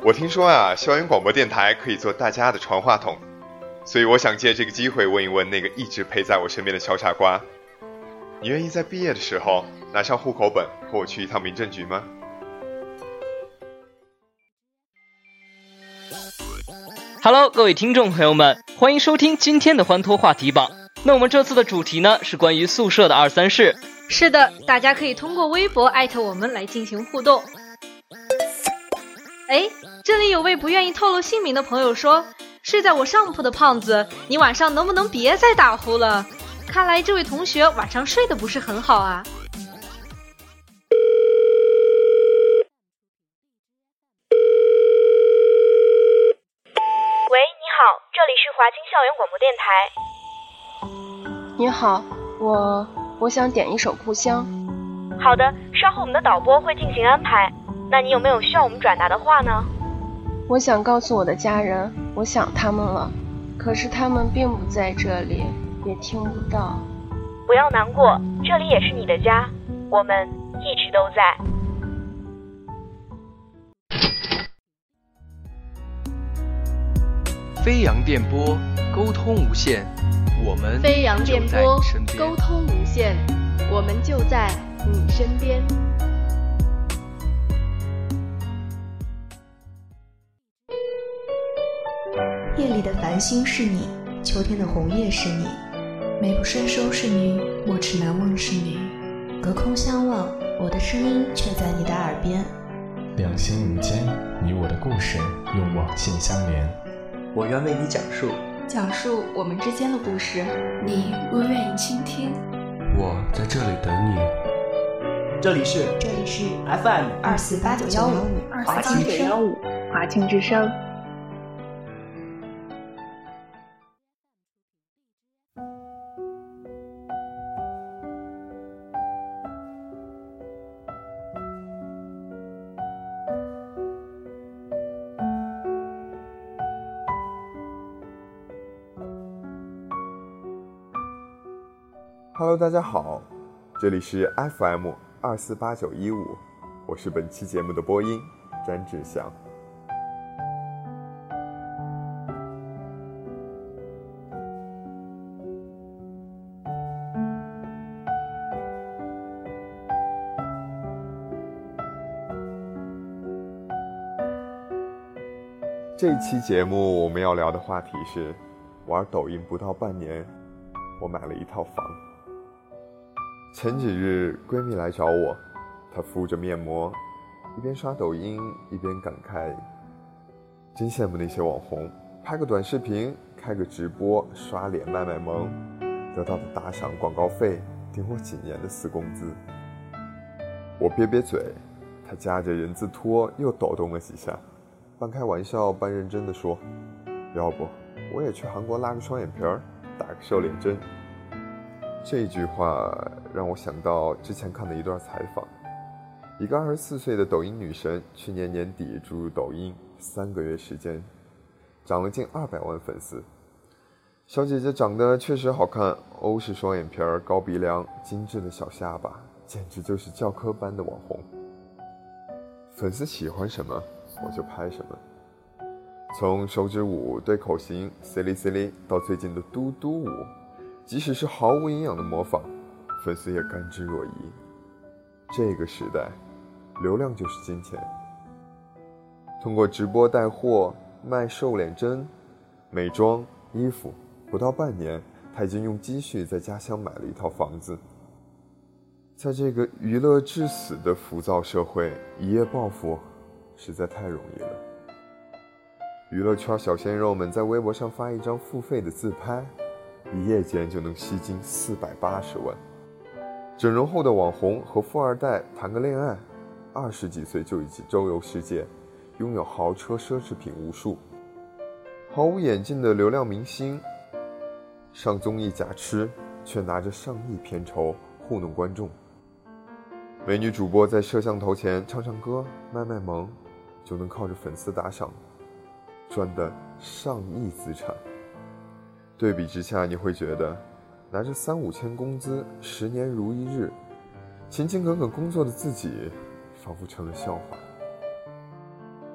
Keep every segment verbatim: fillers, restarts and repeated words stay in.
我听说啊，校园广播电台可以做大家的传话筒，所以我想借这个机会问一问那个一直陪在我身边的小傻瓜，你愿意在毕业的时候拿上户口本和我去一趟民政局吗？ Hello， 各位听众朋友们，欢迎收听今天的欢脱话题榜。那我们这次的主题呢，是关于宿舍的二三事。 是的，大家可以通过微博艾特我们来进行互动。哎，这里有位不愿意透露姓名的朋友说，睡在我上铺的胖子，你晚上能不能别再打呼了？看来这位同学晚上睡得不是很好啊。 喂，你好，这里是华清校园广播电台。 你好，我我想点一首故乡。 好的，稍后我们的导播会进行安排。那你有没有需要我们转达的话呢？ 我想告诉我的家人，我想他们了，可是他们并不在这里，也听不到。 不要难过，这里也是你的家，我们一直都在。 飞扬电波，沟通无限，我们飞扬电波，沟通无限，我们就在你身边。 夜里的繁星是你，秋天的红叶是你，美不胜收是你，莫齿难忘是你。隔空相望，我的声音却在你的耳边。 两心无间，你我的故事用网线相连。 我愿为你讲述， 讲述我们之间的故事，你若愿意倾听， 我在这里等你。 这里是这里是 F M 二四八九幺五华清之声，华清之声。 Hello， 大家好，这里是 F M 二四八九一五，我是本期节目的播音詹志祥。这一期节目我们要聊的话题是，玩抖音不到半年，我买了一套房。前几日闺蜜来找我，她敷着面膜，一边刷抖音一边感慨，真羡慕那些网红，拍个短视频，开个直播，刷脸卖卖萌，得到的打赏广告费顶我几年的死工资。我瘪瘪嘴，她夹着人字拖又抖动了几下，半开玩笑半认真地说，要不我也去韩国拉个双眼皮儿，打个瘦脸针。这句话让我想到之前看的一段采访，一个二十四岁的抖音女神，去年年底注入抖音，三个月时间涨了近二百万粉丝。小姐姐长得确实好看，欧式双眼皮儿，高鼻梁，精致的小下巴，简直就是教科班的网红。粉丝喜欢什么我就拍什么，从手指舞对口型 silly silly 到最近的嘟嘟舞，即使是毫无营养的模仿，粉丝也甘之若饴。这个时代，流量就是金钱。通过直播带货、卖瘦脸针、美妆、衣服，不到半年，他已经用积蓄在家乡买了一套房子。在这个娱乐至死的浮躁社会，一夜暴富实在太容易了。娱乐圈小鲜肉们在微博上发一张付费的自拍，一夜间就能吸金四百八十万。整容后的网红和富二代谈个恋爱，二十几岁就已经周游世界，拥有豪车奢侈品无数。毫无眼镜的流量明星，上综艺假吃，却拿着上亿片酬糊弄观众。美女主播在摄像头前唱唱歌、卖卖萌，就能靠着粉丝打赏，赚得上亿资产。对比之下，你会觉得拿着三五千工资，十年如一日，勤勤恳恳工作的自己，仿佛成了笑话。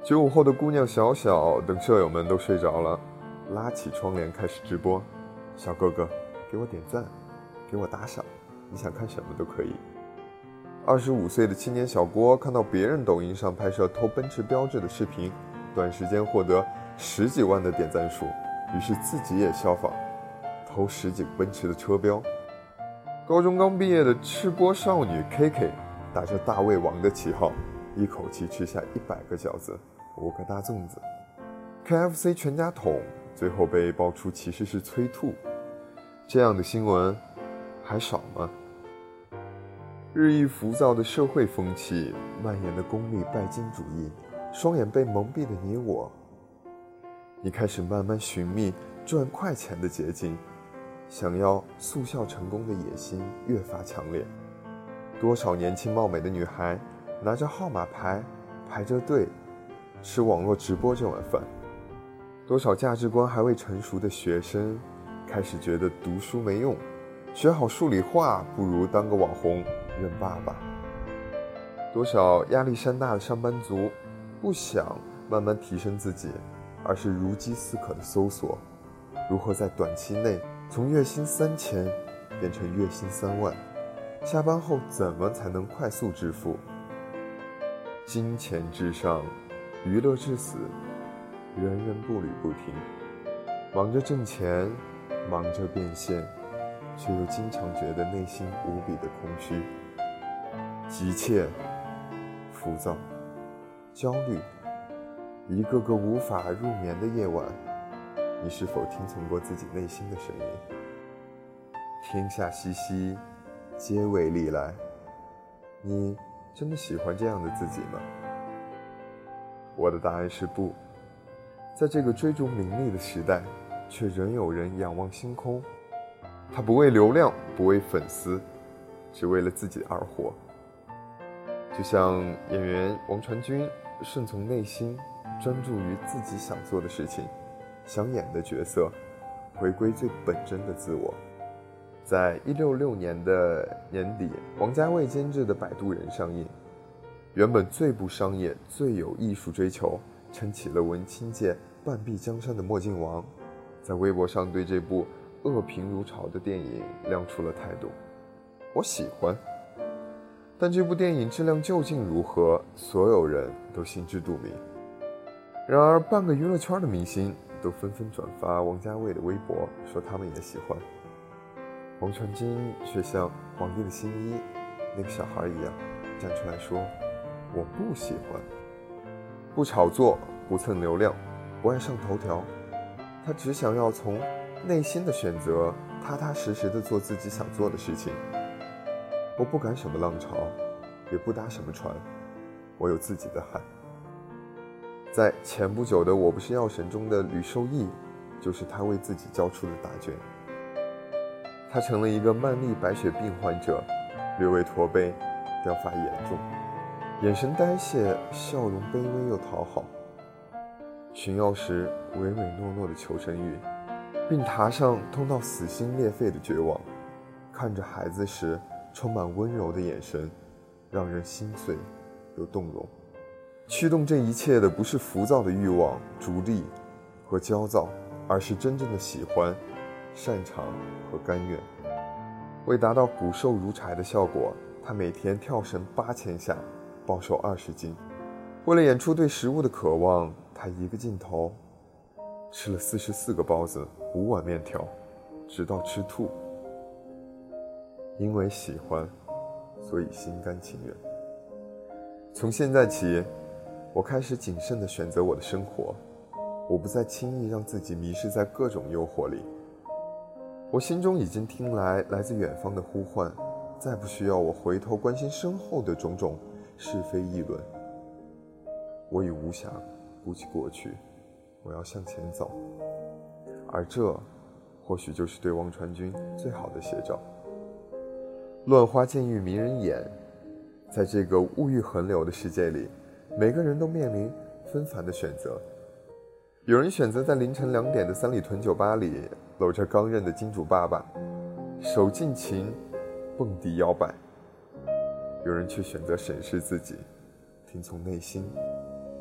九五后的姑娘小小等舍友们都睡着了，拉起窗帘开始直播。小哥哥，给我点赞，给我打赏，你想看什么都可以。二十五岁的青年小郭看到别人抖音上拍摄偷奔驰标志的视频，短时间获得十几万的点赞数，于是自己也效仿，偷十几个奔驰的车标。高中刚毕业的吃播少女 K K 打着大胃王的旗号，一口气吃下一百个饺子，五个大粽子。K F C 全家桶最后被爆出其实是催吐，这样的新闻还少吗？日益浮躁的社会风气，蔓延的功利拜金主义，双眼被蒙蔽的你我，你开始慢慢寻觅赚快钱的捷径，想要速效成功的野心越发强烈。多少年轻貌美的女孩拿着号码牌排着队吃网络直播这碗饭，多少价值观还未成熟的学生开始觉得读书没用，学好数理化不如当个网红认爸爸。多少压力山大的上班族不想慢慢提升自己，而是如饥似渴的搜索如何在短期内从月薪三千变成月薪三万，下班后怎么才能快速致富。金钱至上，娱乐至死，人人步履不停，忙着挣钱，忙着变现，却又经常觉得内心无比的空虚、急切、浮躁、焦虑，一个个无法入眠的夜晚，你是否听从过自己内心的声音？天下熙熙，皆为利来，你真的喜欢这样的自己吗？我的答案是不。在这个追逐名利的时代，却仍有人仰望星空，他不为流量，不为粉丝，只为了自己而活。就像演员王传君顺从内心，专注于自己想做的事情，想演的角色，回归最本真的自我。在一六六年的年底，王家卫监制的《摆渡人》上映，原本最不商业、最有艺术追求，撑起了文青界半壁江山的墨镜王，在微博上对这部恶评如潮的电影亮出了态度：我喜欢。但这部电影质量究竟如何，所有人都心知肚明。然而半个娱乐圈的明星都纷纷转发王家卫的微博，说他们也喜欢。王传君却像皇帝的新衣那个小孩一样站出来说：我不喜欢。不炒作，不蹭流量，不爱上头条，他只想要从内心的选择，踏踏实实地做自己想做的事情。我不赶什么浪潮，也不搭什么船，我有自己的海。在前不久的《我不是药神》中的吕受益，就是他为自己交出的答卷。他成了一个慢粒白血病患者，略微驼背，掉发严重，眼神呆滞，笑容卑微又讨好。寻药时唯唯诺诺的求生欲，病榻上痛到撕心裂肺的绝望，看着孩子时充满温柔的眼神，让人心碎又动容。驱动这一切的不是浮躁的欲望、逐利和焦躁，而是真正的喜欢、擅长和甘愿。为达到骨瘦如柴的效果，他每天跳绳八千下，暴瘦二十斤。为了演出对食物的渴望，他一个镜头吃了四十四个包子、五碗面条，直到吃吐。因为喜欢，所以心甘情愿。从现在起，我开始谨慎地选择我的生活，我不再轻易让自己迷失在各种诱惑里。我心中已经听来来自远方的呼唤，再不需要我回头关心身后的种种是非议论。我已无暇顾及过去，我要向前走。而这或许就是对王传君最好的写照。乱花渐欲迷人眼，在这个物欲横流的世界里，每个人都面临纷繁的选择。有人选择在凌晨两点的三里屯酒吧里搂着刚认的金主爸爸，手尽情蹦迪摇摆；有人却选择审视自己，听从内心，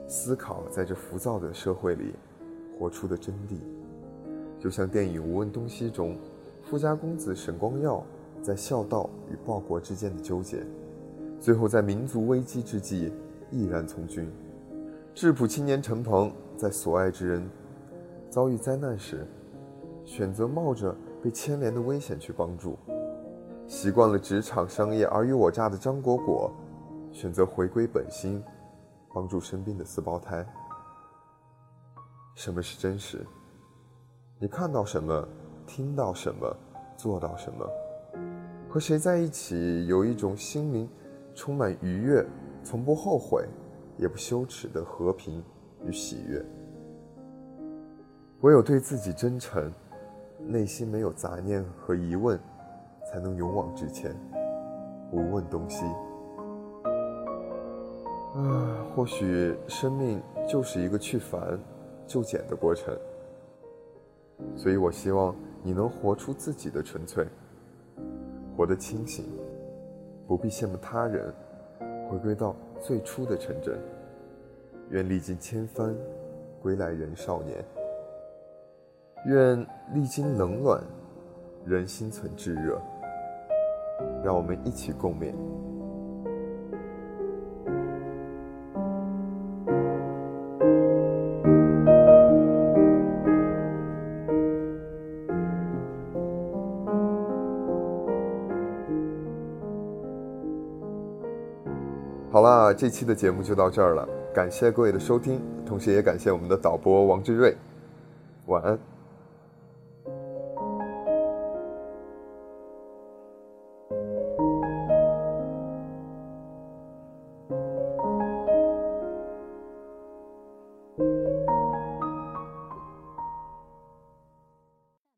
思考在这浮躁的社会里活出的真谛。就像电影《无问东西》中，富家公子沈光耀在孝道与报国之间的纠结，最后在民族危机之际毅然从军。质朴青年陈鹏在所爱之人遭遇灾难时，选择冒着被牵连的危险去帮助。习惯了职场商业尔虞我诈的张果果，选择回归本心，帮助生病的四胞胎。什么是真实？你看到什么，听到什么，做到什么？和谁在一起，有一种心灵充满愉悦，从不后悔也不羞耻的和平与喜悦。唯有对自己真诚，内心没有杂念和疑问，才能勇往直前，无问东西。啊，或许生命就是一个去繁就简的过程，所以我希望你能活出自己的纯粹，活得清醒，不必羡慕他人，回归到最初的纯真。愿历经千帆，归来仍少年。愿历经冷暖，仍心存炙热。让我们一起共勉。好了，这期的节目就到这儿了，感谢各位的收听，同时也感谢我们的导播王志瑞。晚安。 thank you